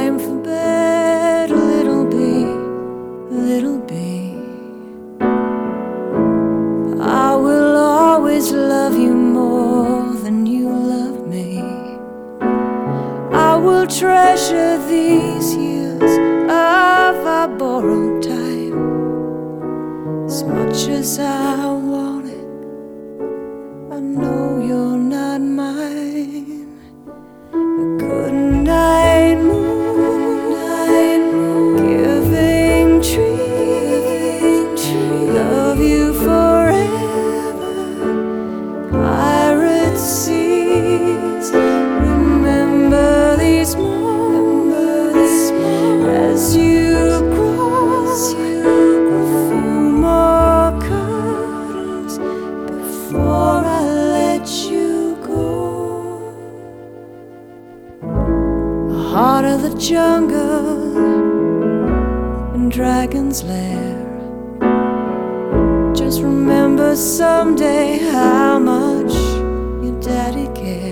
time for bed, little bee, little bee. I will always love you more than you love me. I will treasure these years of our borrowed time as much as I want it. I know you're not mine. A good night moon, giving tree, love you forever. Pirate seas, remember these moments as you cross. Few more curtains before I let you go. Heart of the jungle and dragon's lair. Just remember someday how much your daddy cared.